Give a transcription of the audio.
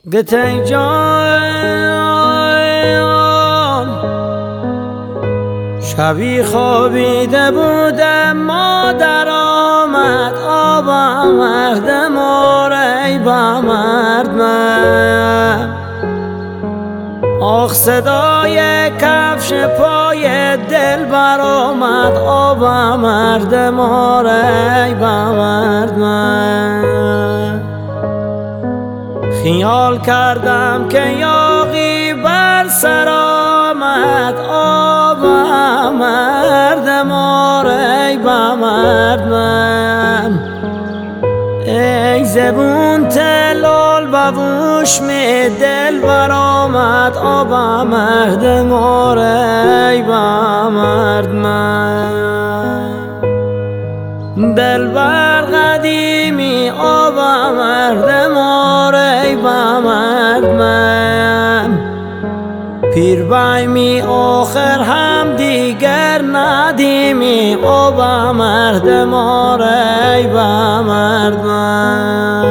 گتای جان شبی خوابیده بودم مادر آمد آب آورد ای با مرد من آخ صدای کفش پای دل بر آمد آب آورد ای با مرد من خیال کردم که یاغی بر سر آمد آب آورد ای با مرد من ای زبون تلال بوش می دل بر آمد آب آورد ای با مرد من دل بر قدیمی آب آورد ای با مرد من پیر بایمی آخر هم دیگر ندیمی آب آورد ای با مرد من